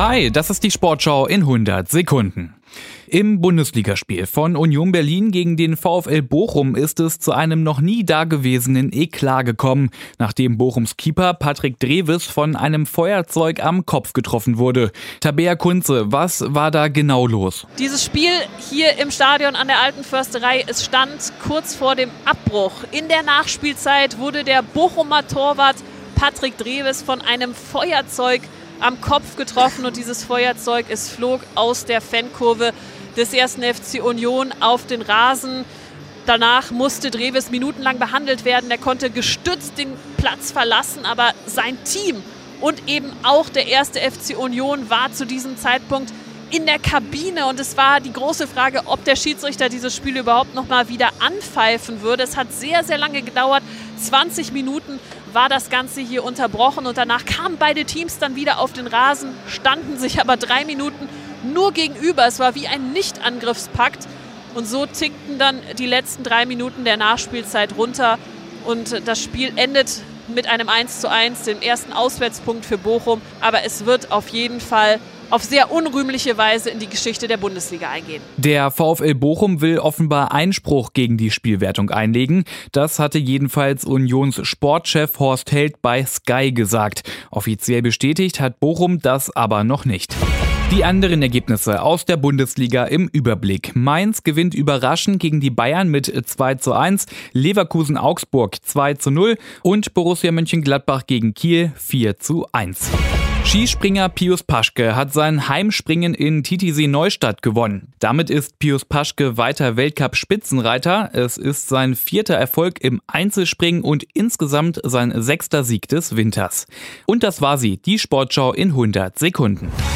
Hi, das ist die Sportschau in 100 Sekunden. Im Bundesligaspiel von Union Berlin gegen den VfL Bochum ist es zu einem noch nie dagewesenen Eklat gekommen, nachdem Bochums Keeper Patrick Drewes von einem Feuerzeug am Kopf getroffen wurde. Tabea Kunze, was war da genau los? Dieses Spiel hier im Stadion an der Alten Försterei, es stand kurz vor dem Abbruch. In der Nachspielzeit wurde der Bochumer Torwart Patrick Drewes von einem Feuerzeug am Kopf getroffen und dieses Feuerzeug, es flog aus der Fankurve des 1. FC Union auf den Rasen. Danach musste Drewes minutenlang behandelt werden. Er konnte gestützt den Platz verlassen, aber sein Team und eben auch der 1. FC Union war zu diesem Zeitpunkt in der Kabine und es war die große Frage, ob der Schiedsrichter dieses Spiel überhaupt noch mal wieder anpfeifen würde. Es hat sehr, sehr lange gedauert. 20 Minuten war das Ganze hier unterbrochen und danach kamen beide Teams dann wieder auf den Rasen, standen sich aber 3 Minuten nur gegenüber. Es war wie ein Nicht-Angriffspakt und so tickten dann die letzten 3 Minuten der Nachspielzeit runter und das Spiel endet mit einem 1:1, dem ersten Auswärtspunkt für Bochum. Aber es wird auf jeden Fall auf sehr unrühmliche Weise in die Geschichte der Bundesliga eingehen. Der VfL Bochum will offenbar Einspruch gegen die Spielwertung einlegen. Das hatte jedenfalls Unions Sportchef Horst Held bei Sky gesagt. Offiziell bestätigt hat Bochum das aber noch nicht. Die anderen Ergebnisse aus der Bundesliga im Überblick. Mainz gewinnt überraschend gegen die Bayern mit 2:1, Leverkusen-Augsburg 2:0 und Borussia Mönchengladbach gegen Kiel 4:1. Skispringer Pius Paschke hat sein Heimspringen in Titisee-Neustadt gewonnen. Damit ist Pius Paschke weiter Weltcup-Spitzenreiter. Es ist sein 4. Erfolg im Einzelspringen und insgesamt sein 6. Sieg des Winters. Und das war sie, die Sportschau in 100 Sekunden.